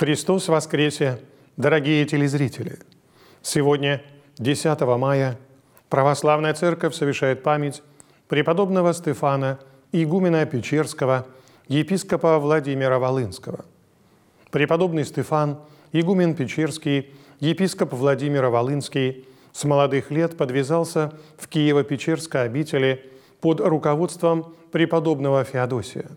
Христос воскресе, дорогие телезрители! Сегодня, 10 мая, Православная Церковь совершает память преподобного Стефана, игумена Печерского, епископа Владимира Волынского. Преподобный Стефан, игумен Печерский, епископ Владимира Волынский, с молодых лет подвязался в Киево-Печерской обители под руководством преподобного Феодосия.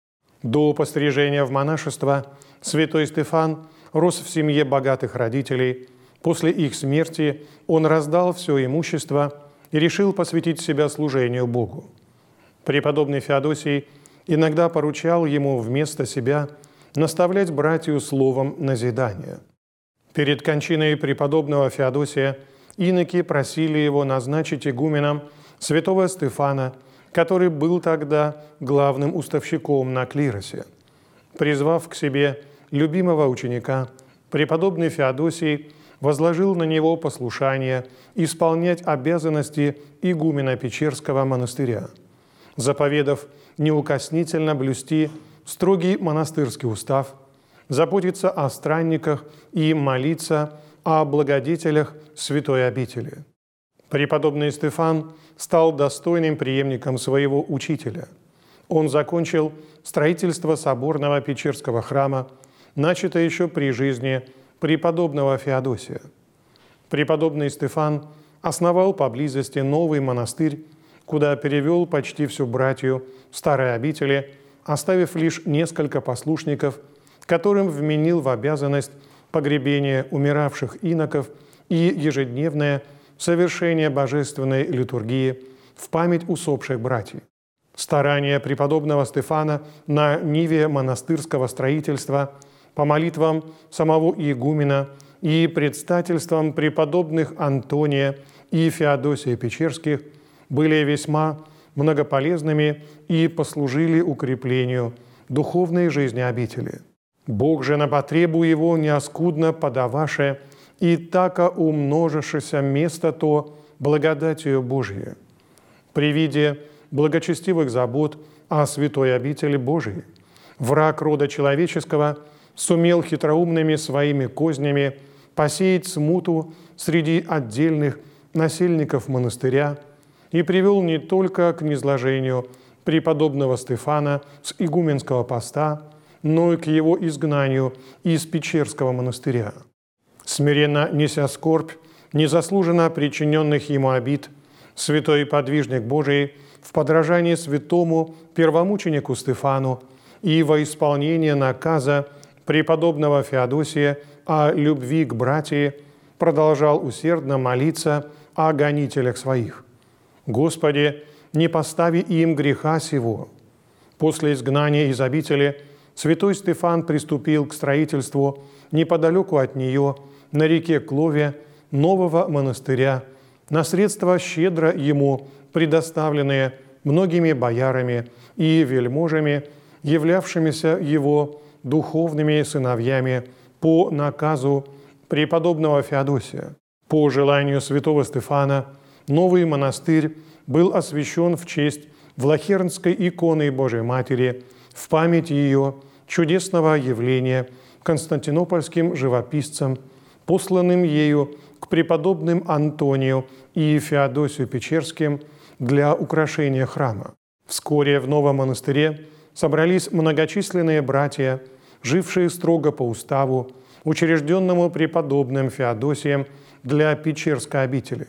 До пострижения в монашество святой Стефан рос в семье богатых родителей. После их смерти он раздал все имущество и решил посвятить себя служению Богу. Преподобный Феодосий иногда поручал ему вместо себя наставлять братью словом назидания. Перед кончиной преподобного Феодосия иноки просили его назначить игуменом святого Стефана, который был тогда главным уставщиком на клиросе. Призвав к себе любимого ученика, преподобный Феодосий возложил на него послушание исполнять обязанности игумена Печерского монастыря, заповедав неукоснительно блюсти строгий монастырский устав, заботиться о странниках и молиться о благодетелях святой обители. Преподобный Стефан стал достойным преемником своего учителя. Он закончил строительство соборного Печерского храма, начатое еще при жизни преподобного Феодосия. Преподобный Стефан основал поблизости новый монастырь, куда перевел почти всю братью старой обители, оставив лишь несколько послушников, которым вменил в обязанность погребение умиравших иноков и ежедневное совершение божественной литургии в память усопших братьев. Старания преподобного Стефана на ниве монастырского строительства по молитвам самого игумена и предстательством преподобных Антония и Феодосия Печерских были весьма многополезными и послужили укреплению духовной жизни обители. Бог же на потребу его неоскудно подаваше, и така умножившееся место то благодатью Божией. При виде благочестивых забот о святой обители Божией враг рода человеческого сумел хитроумными своими кознями посеять смуту среди отдельных насельников монастыря и привел не только к низложению преподобного Стефана с игуменского поста, но и к его изгнанию из Печерского монастыря. Смиренно неся скорбь, незаслуженно причиненных ему обид, святой подвижник Божий в подражании святому первомученику Стефану и во исполнение наказа преподобного Феодосия о любви к братии продолжал усердно молиться о гонителях своих. «Господи, не постави им греха сего». После изгнания из обители святой Стефан приступил к строительству неподалеку от нее, на реке Клове, нового монастыря, на средства щедро ему предоставленные многими боярами и вельможами, являвшимися его духовными сыновьями по наказу преподобного Феодосия. По желанию святого Стефана новый монастырь был освящен в честь Влахернской иконы Божией Матери в память ее чудесного явления константинопольским живописцам, посланным ею к преподобным Антонию и Феодосию Печерским для украшения храма. Вскоре в новом монастыре собрались многочисленные братья, жившие строго по уставу, учрежденному преподобным Феодосием для Печерской обители.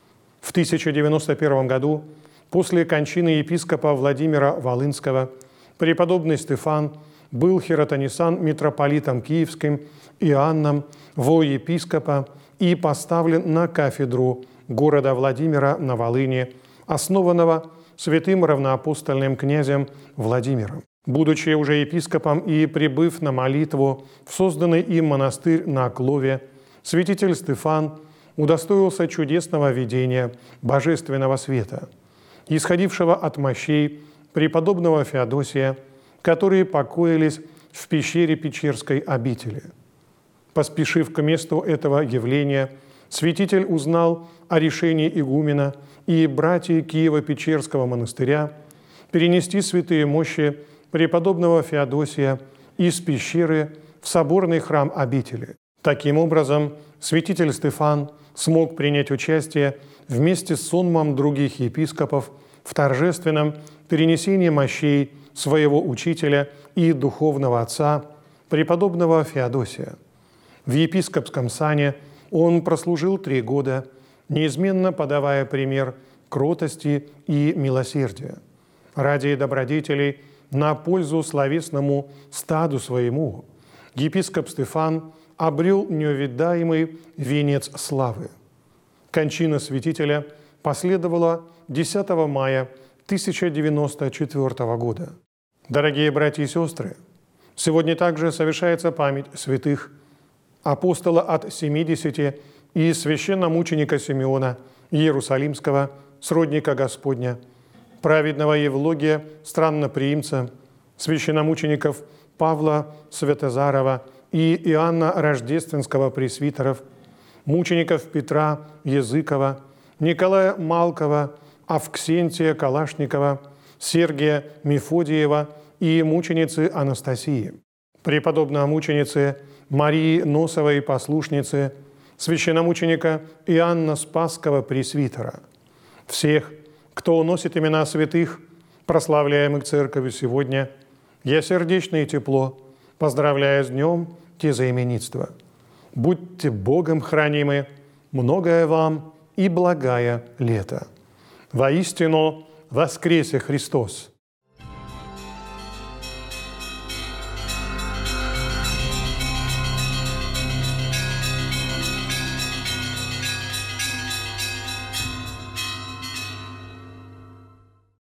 В 1091 году, после кончины епископа Владимира Волынского, преподобный Стефан был хиротонисан митрополитом Киевским Иоанном во епископа и поставлен на кафедру города Владимира на Волыни, основанного святым равноапостольным князем Владимиром. Будучи уже епископом и прибыв на молитву в созданный им монастырь на Клове, святитель Стефан удостоился чудесного видения божественного света, исходившего от мощей преподобного Феодосия, которые покоились в пещере Печерской обители. Поспешив к месту этого явления, святитель узнал о решении игумена и братьев Киево-Печерского монастыря перенести святые мощи преподобного Феодосия из пещеры в соборный храм обители. Таким образом, святитель Стефан смог принять участие вместе с сонмом других епископов в торжественном перенесении мощей своего учителя и духовного отца, преподобного Феодосия. В епископском сане он прослужил 3 года, неизменно подавая пример кротости и милосердия. Ради добродетелей на пользу словесному стаду своему епископ Стефан обрел неувидаемый венец славы. Кончина святителя последовала 10 мая 1094 года. Дорогие братья и сестры, сегодня также совершается память святых апостола от 70 и священномученика Симеона Иерусалимского, сродника Господня, праведного Евлогия, странноприимца, священномучеников Павла Святозарова и Иоанна Рождественского пресвитеров, мучеников Петра Языкова, Николая Малкова, Авксентия Калашникова, Сергия Мефодиева и мученицы Анастасии, преподобно-мученицы Марии Носовой послушницы, священномученика Иоанна Спасского пресвитера, всех, кто носит имена святых, прославляемых Церковью сегодня, я сердечно и тепло поздравляю с днем тезаименитства. Будьте Богом хранимы, многое вам и благая лето. Воистину воскресе Христос!